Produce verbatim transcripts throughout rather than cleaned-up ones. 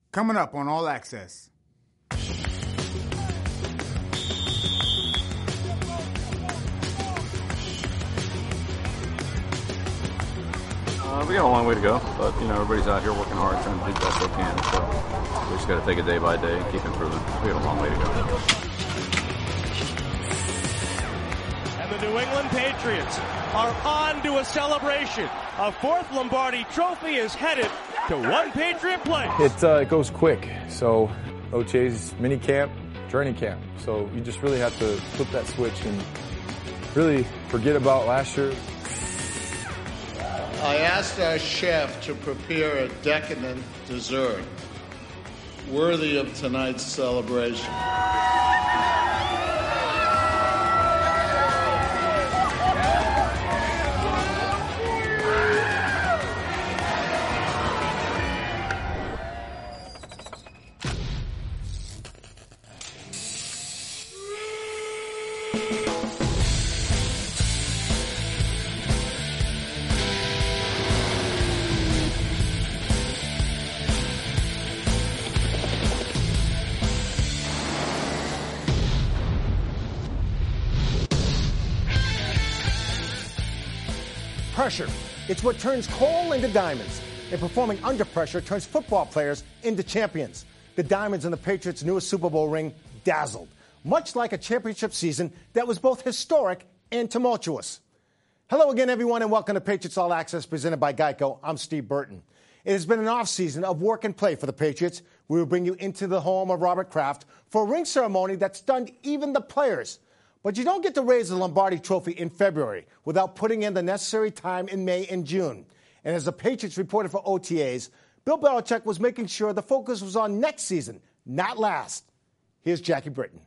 Coming up on All Access. Uh, we got a long way to go, but, you know, everybody's out here working hard, trying to do the best they can, so we just got to take it day by day and keep improving. We got a long way to go. And the New England Patriots are on to a celebration. A fourth Lombardi trophy is headed to one Patriot place. It, uh, it goes quick, so O T A's mini camp, training camp, so you just really have to flip that switch and really forget about last year. I asked our chef to prepare a decadent dessert worthy of tonight's celebration. Pressure. It's what turns coal into diamonds. And performing under pressure turns football players into champions. The Diamonds in the Patriots' newest Super Bowl ring dazzled, much like a championship season that was both historic and tumultuous. Hello again, everyone, and welcome to Patriots All Access, presented by Geico. I'm Steve Burton. It has been an off-season of work and play for the Patriots. We will bring you into the home of Robert Kraft for a ring ceremony that stunned even the players. But you don't get to raise the Lombardi Trophy in February without putting in the necessary time in May and June. And as the Patriots reported for O T As, Bill Belichick was making sure the focus was on next season, not last. Here's Jackie Britton.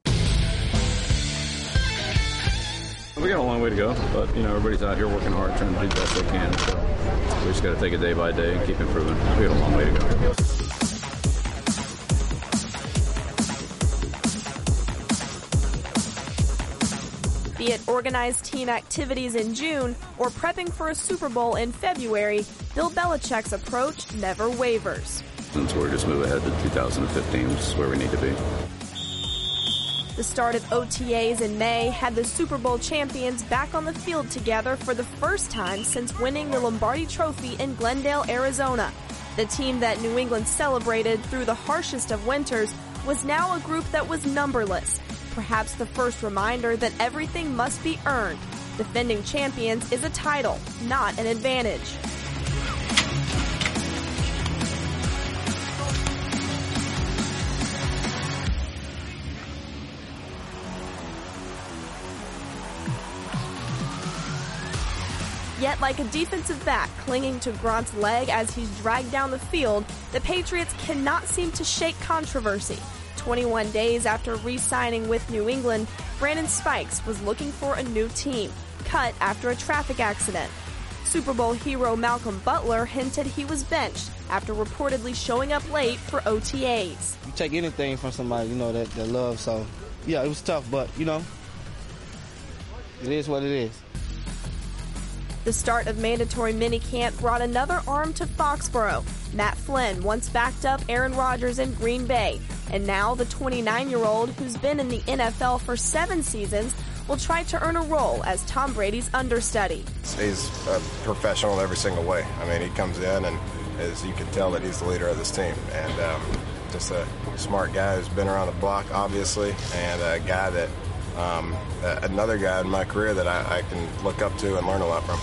We got a long way to go, but, you know, everybody's out here working hard, trying to do the best they can, so we just got to take it day by day and keep improving. We got a long way to go. Be it organized team activities in June or prepping for a Super Bowl in February, Bill Belichick's approach never wavers. Since we're just move ahead to two thousand fifteen, which is where we need to be. The start of O T As in May had the Super Bowl champions back on the field together for the first time since winning the Lombardi Trophy in Glendale, Arizona. The team that New England celebrated through the harshest of winters was now a group that was numberless. Perhaps the first reminder that everything must be earned. Defending champions is a title, not an advantage. Yet, like a defensive back clinging to Gronk's leg as he's dragged down the field, the Patriots cannot seem to shake controversy. twenty-one days after re-signing with New England, Brandon Spikes was looking for a new team, cut after a traffic accident. Super Bowl hero Malcolm Butler hinted he was benched after reportedly showing up late for O T As. You take anything from somebody, you know, that, that loves, so, yeah, it was tough, but, you know, it is what it is. The start of mandatory minicamp brought another arm to Foxborough. Matt Flynn once backed up Aaron Rodgers in Green Bay, and now the twenty-nine-year-old who's been in the N F L for seven seasons will try to earn a role as Tom Brady's understudy. He's a professional in every single way. I mean, he comes in and, as you can tell, that he's the leader of this team. And um, just a smart guy who's been around the block, obviously, and a guy that, um, another guy in my career that I, I can look up to and learn a lot from.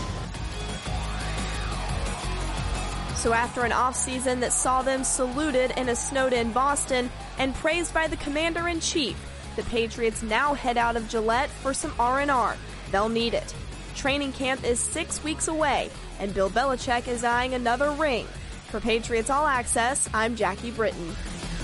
So after an offseason that saw them saluted in a snowed-in Boston and praised by the commander-in-chief, the Patriots now head out of Gillette for some R and R. They'll need it. Training camp is six weeks away, and Bill Belichick is eyeing another ring. For Patriots All Access, I'm Jackie Britton.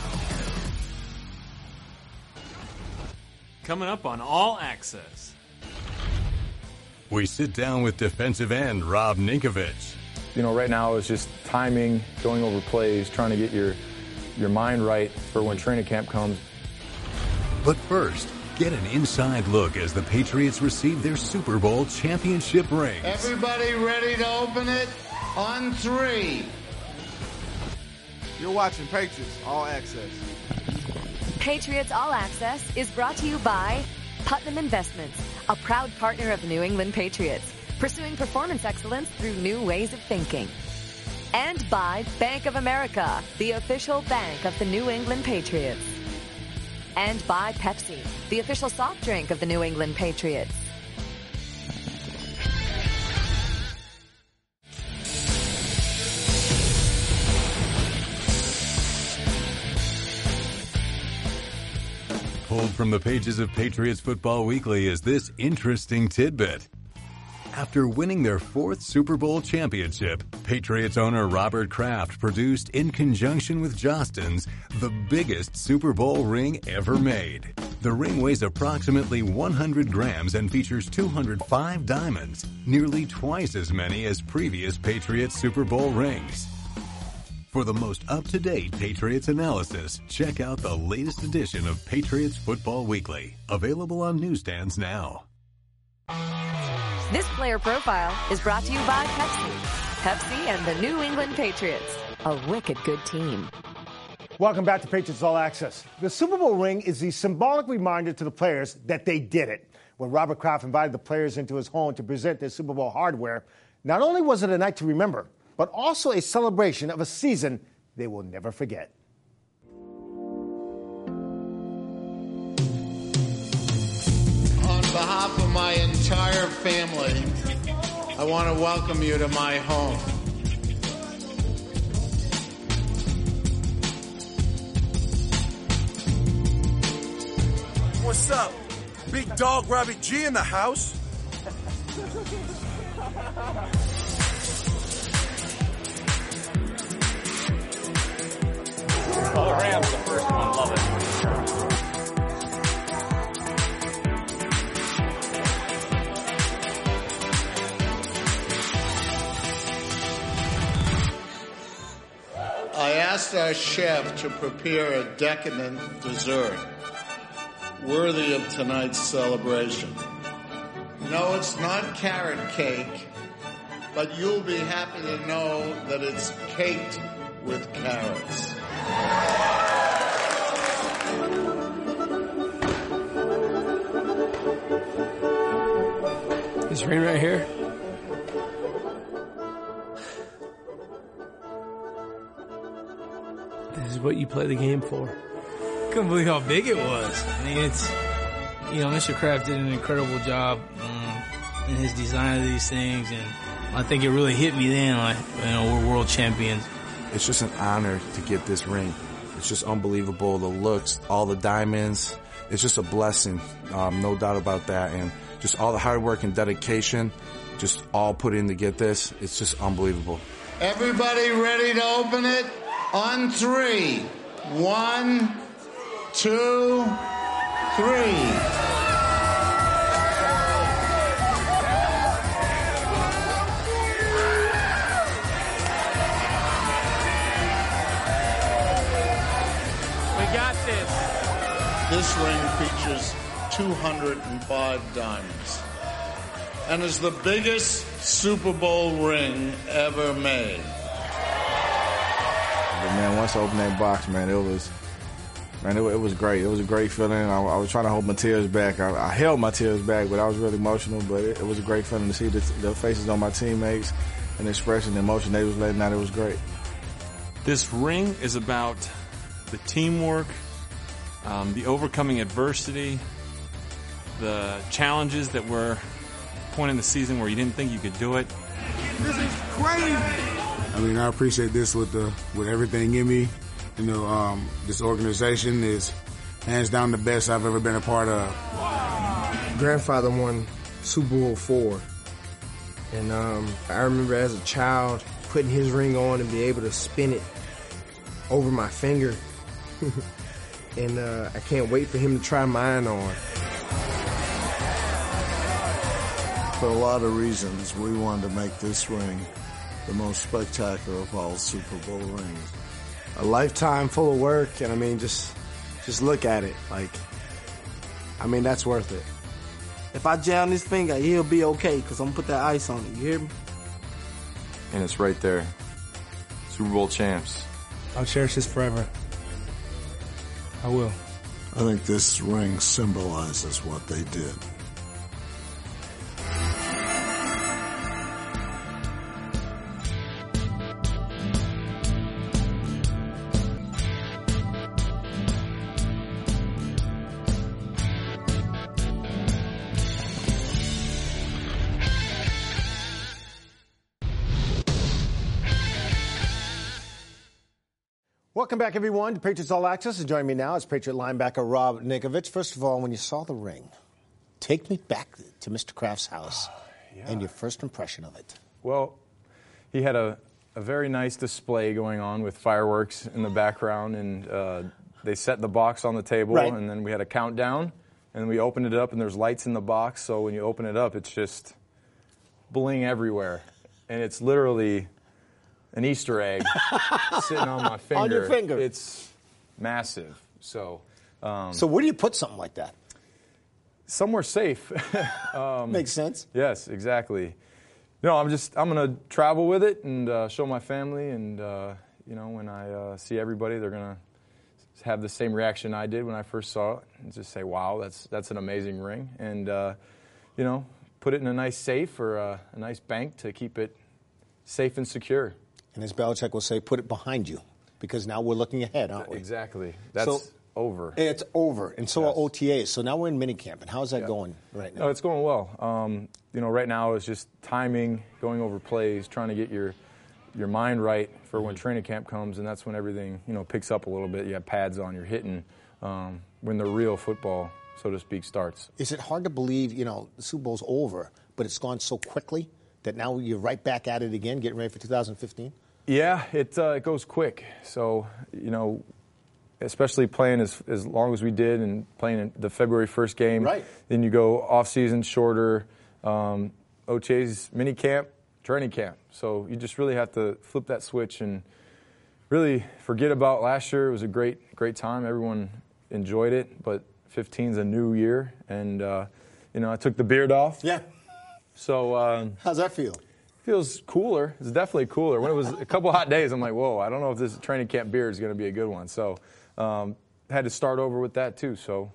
Coming up on All Access. We sit down with defensive end Rob Ninkovich. You know, right now it's just timing, going over plays, trying to get your your mind right for when training camp comes. But first, get an inside look as the Patriots receive their Super Bowl championship rings. Everybody ready to open it? On three. You're watching Patriots All Access. Patriots All Access is brought to you by Putnam Investments, a proud partner of the New England Patriots, pursuing performance excellence through new ways of thinking. And by Bank of America, the official bank of the New England Patriots. And by Pepsi, the official soft drink of the New England Patriots. Pulled from the pages of Patriots Football Weekly is this interesting tidbit. After winning their fourth Super Bowl championship, Patriots owner Robert Kraft produced, in conjunction with Jostens, the biggest Super Bowl ring ever made. The ring weighs approximately one hundred grams and features two hundred five diamonds, nearly twice as many as previous Patriots Super Bowl rings. For the most up-to-date Patriots analysis, check out the latest edition of Patriots Football Weekly, available on newsstands now. This player profile is brought to you by Pepsi. Pepsi and the New England Patriots, a wicked good team. Welcome back to Patriots All Access. The Super Bowl ring is the symbolic reminder to the players that they did it. When Robert Kraft invited the players into his home to present their Super Bowl hardware, not only was it a night to remember, but also a celebration of a season they will never forget. On behalf of my entire family, I want to welcome you to my home. What's up? Big Dog Rabbit G in the house. Oh, the Rams, the first one. Love it. I asked our chef to prepare a decadent dessert worthy of tonight's celebration. No, it's not carrot cake, but you'll be happy to know that it's caked with carrots. This ring right here, this is what you play the game for. Couldn't believe how big it was. I mean, it's, you know, Mister Kraft did an incredible job um, in his design of these things, and I think it really hit me then, like, you know, we're world champions. It's just an honor to get this ring. It's just unbelievable. The looks, all the diamonds. It's just a blessing, um, no doubt about that. And just all the hard work and dedication, just all put in to get this. It's just unbelievable. Everybody ready to open it? On three. One, two, three. This ring features two hundred five diamonds and is the biggest Super Bowl ring ever made. But man, once I opened that box, man, it was, man, it, it was great. It was a great feeling. I, I was trying to hold my tears back. I, I held my tears back, but I was really emotional. But it, it was a great feeling to see the, the faces on my teammates and the expression, the emotion they was letting out. It was great. This ring is about the teamwork, Um, the overcoming adversity, the challenges that were a point in the season where you didn't think you could do it. This is crazy. I mean, I appreciate this with the with everything in me. You know, um, this organization is hands down the best I've ever been a part of. Grandfather won Super Bowl four, and um, I remember as a child putting his ring on and be able to spin it over my finger. And uh, I can't wait for him to try mine on. For a lot of reasons, we wanted to make this ring the most spectacular of all Super Bowl rings. A lifetime full of work, and I mean, just just look at it. Like, I mean, that's worth it. If I jam this finger, he'll be okay, because I'm going to put that ice on it. You hear me? And it's right there. Super Bowl champs. I'll cherish this forever. I will. I think this ring symbolizes what they did. Welcome back, everyone, to Patriots All Access. And joining me now is Patriot linebacker Rob Ninkovich. First of all, when you saw the ring, take me back to Mister Kraft's house yeah. and your first impression of it. Well, he had a, a very nice display going on with fireworks in the background, and uh, they set the box on the table, right. and then we had a countdown, and we opened it up, and there's lights in the box, so when you open it up, it's just bling everywhere, and it's literally an Easter egg sitting on my finger. On your finger. It's massive. So, um, so where do you put something like that? Somewhere safe. um, Makes sense. Yes, exactly. No, I'm just I'm gonna travel with it and uh, show my family, and uh, you know, when I uh, see everybody, they're gonna have the same reaction I did when I first saw it, and just say, "Wow, that's that's an amazing ring," and uh, you know, put it in a nice safe or a, a nice bank to keep it safe and secure. And as Belichick will say, put it behind you, because now we're looking ahead, aren't we? Exactly. That's so, over. It's over, and so yes. are O T As. So now we're in minicamp, and how's that yeah. going right now? No, it's going well. Um, you know, right now it's just timing, going over plays, trying to get your your mind right for when training camp comes, and that's when everything, you know, picks up a little bit. You have pads on, you're hitting um, when the real football, so to speak, starts. Is it hard to believe, you know, the Super Bowl's over, but it's gone so quickly that now you're right back at it again, getting ready for two thousand fifteen? Yeah, it uh, it goes quick. So, you know, especially playing as as long as we did and playing in the February first game. Right. Then you go off season, shorter, um, O T As, mini camp, training camp. So you just really have to flip that switch and really forget about last year. It was a great great time. Everyone enjoyed it, but fifteen's a new year, and uh, you know, I took the beard off. Yeah. So um, how's that feel? Feels cooler. It's definitely cooler. When it was a couple hot days, I'm like, whoa, I don't know if this training camp beard is going to be a good one. So um, had to start over with that too. So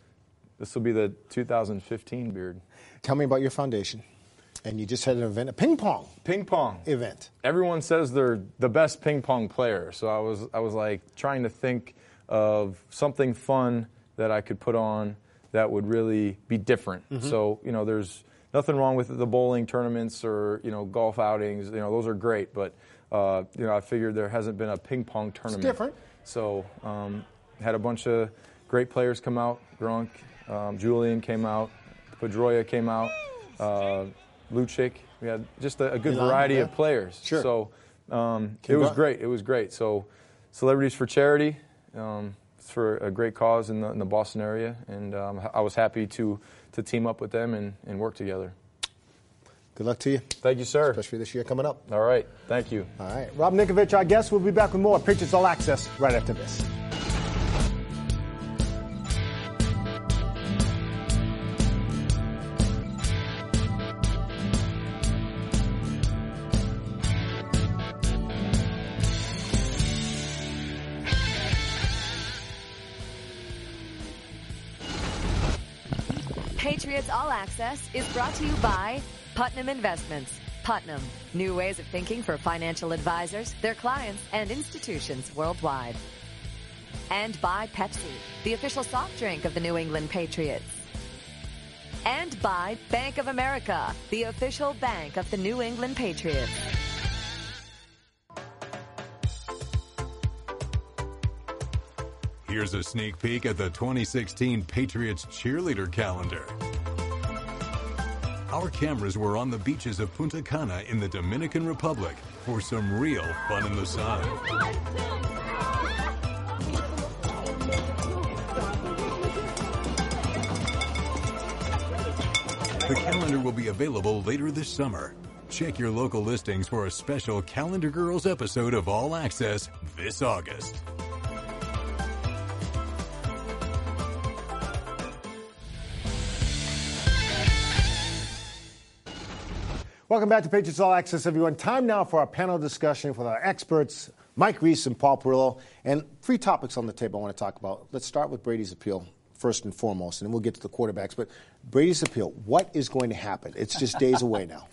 this will be the two thousand fifteen beard. Tell me about your foundation. And you just had an event, a ping pong. Ping pong event. Everyone says they're the best ping pong player. So I was I was like trying to think of something fun that I could put on that would really be different. Mm-hmm. So, you know, there's nothing wrong with the bowling tournaments or, you know, golf outings. You know, those are great. But, uh, you know, I figured there hasn't been a ping pong tournament. It's different. So um, had a bunch of great players come out. Gronk, um, Julian came out. Pedroia came out. Uh, Lucic. We had just a, a good Milan, variety yeah. of players. Sure. So um, it was great. It was great. So Celebrities for Charity. Um, it's for a great cause in the, in the Boston area. And um, I was happy to to team up with them and, and work together. Good luck to you. Thank you, sir. Especially this year coming up. All right. Thank you. All right. Rob Ninkovich, our guest. We'll be back with more Patriots All Access right after this. Patriots All Access is brought to you by Putnam Investments. Putnam, new ways of thinking for financial advisors, their clients, and institutions worldwide. And by Pepsi, the official soft drink of the New England Patriots. And by Bank of America, the official bank of the New England Patriots. Here's a sneak peek at the twenty sixteen Patriots cheerleader calendar. Our cameras were on the beaches of Punta Cana in the Dominican Republic for some real fun in the sun. The calendar will be available later this summer. Check your local listings for a special Calendar Girls episode of All Access this August. Welcome back to Patriots All Access, everyone. Time now for our panel discussion with our experts. Mike Reis and Paul Perillo. And three topics on the table I want to talk about. Let's start with Brady's appeal first and foremost, and then we'll get to the quarterbacks. But Brady's appeal, what is going to happen? It's just days away now.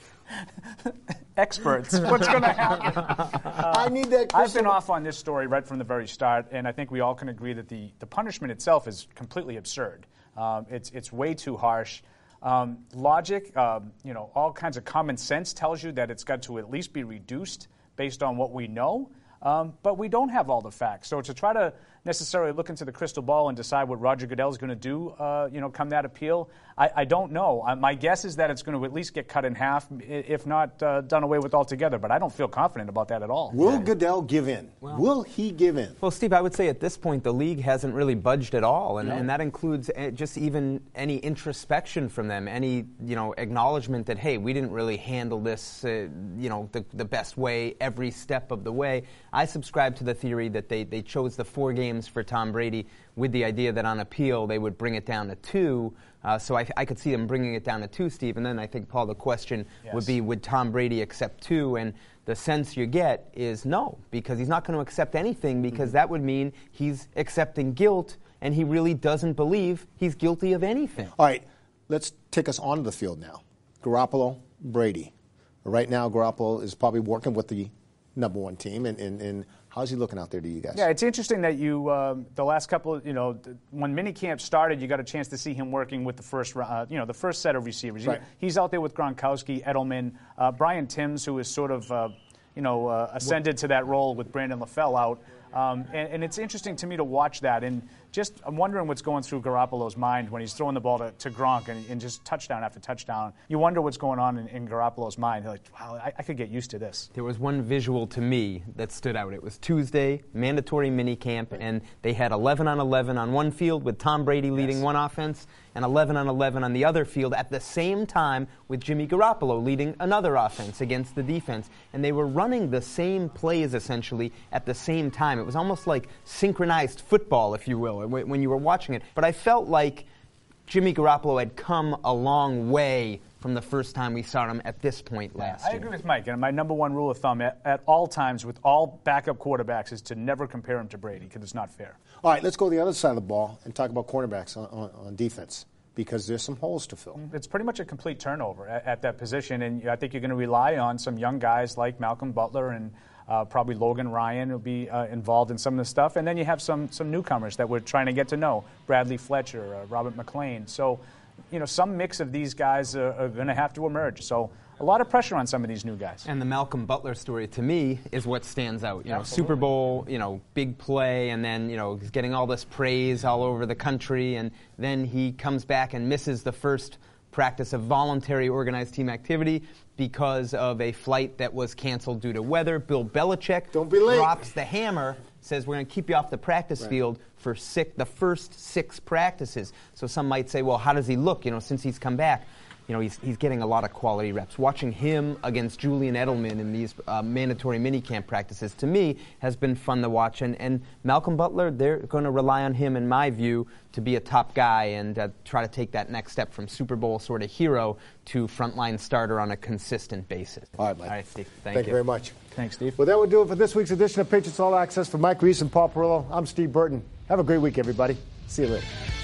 Experts, what's going to happen? Uh, I need that. I've been off on this story right from the very start, and I think we all can agree that the, the punishment itself is completely absurd. Um, it's it's way too harsh. Um, logic, um, you know, all kinds of common sense tells you that it's got to at least be reduced based on what we know. Um, but we don't have all the facts. So to try to necessarily look into the crystal ball and decide what Roger Goodell is going to do, uh, you know, come that appeal, I, I don't know. Uh, my guess is that it's going to at least get cut in half, if not uh, done away with altogether. But I don't feel confident about that at all. Will Goodell give in? Well, Will he give in? Well, Steve, I would say at this point the league hasn't really budged at all, and, No. and that includes just even any introspection from them, any you know acknowledgement that hey, we didn't really handle this, uh, you know, the, the best way every step of the way. I subscribe to the theory that they, they chose the four games for Tom Brady with the idea that on appeal they would bring it down to two. Uh, so I, I could see them bringing it down to two, Steve. And then I think, Paul, the question yes. would be, would Tom Brady accept two? And the sense you get is no, because he's not going to accept anything, because mm-hmm. that would mean he's accepting guilt, and he really doesn't believe he's guilty of anything. All right, let's take us onto the field now. Garoppolo, Brady. Right now, Garoppolo is probably working with the number one team, and, and, and how's he looking out there to you guys? Yeah, it's interesting that you, um, the last couple of, you know, th- when minicamp started, you got a chance to see him working with the first, uh, you know, the first set of receivers. Right. He, he's out there with Gronkowski, Edelman, uh, Brian Timms, who is sort of, uh, you know, uh, ascended to that role with Brandon LaFell out. Um, and, and it's interesting to me to watch that. And just, I'm wondering what's going through Garoppolo's mind when he's throwing the ball to, to Gronk and, and just touchdown after touchdown. You wonder what's going on in, in Garoppolo's mind. You're like, wow, I, I could get used to this. There was one visual to me that stood out. It was Tuesday, mandatory minicamp, and they had eleven on eleven on one field with Tom Brady leading yes. one offense, and eleven on eleven on the other field at the same time with Jimmy Garoppolo leading another offense against the defense. And they were running the same plays, essentially, at the same time. It was almost like synchronized football, if you will, when you were watching it. But I felt like Jimmy Garoppolo had come a long way from the first time we saw him at this point last I year. I agree with Mike. And my number one rule of thumb at, at all times with all backup quarterbacks is to never compare him to Brady, because it's not fair. All right, let's go to the other side of the ball and talk about cornerbacks on, on, on defense, because there's some holes to fill. It's pretty much a complete turnover at, at that position, and I think you're going to rely on some young guys like Malcolm Butler and uh, probably Logan Ryan will be uh, involved in some of this stuff. And then you have some some newcomers that we're trying to get to know, Bradley Fletcher, uh, Robert McClain. So, you know, some mix of these guys are, are going to have to emerge. So a lot of pressure on some of these new guys. And the Malcolm Butler story, to me, is what stands out. You know, Absolutely. Super Bowl, you know, big play, and then, you know, he's getting all this praise all over the country, and then he comes back and misses the first practice of voluntary organized team activity because of a flight that was canceled due to weather. Bill Belichick Don't be late. drops the hammer, says we're going to keep you off the practice Right. field for six, the first six practices. So some might say, well, how does he look, you know, since he's come back? You know, he's, he's getting a lot of quality reps. Watching him against Julian Edelman in these uh, mandatory minicamp practices, to me, has been fun to watch. And, and Malcolm Butler, they're going to rely on him, in my view, to be a top guy and uh, try to take that next step from Super Bowl sort of hero to frontline starter on a consistent basis. All right, Mike. All right, Steve. Thank, Thank you very much. Thanks, Steve. Well, that would do it for this week's edition of Patriots All Access. For Mike Reis and Paul Perillo, I'm Steve Burton. Have a great week, everybody. See you later.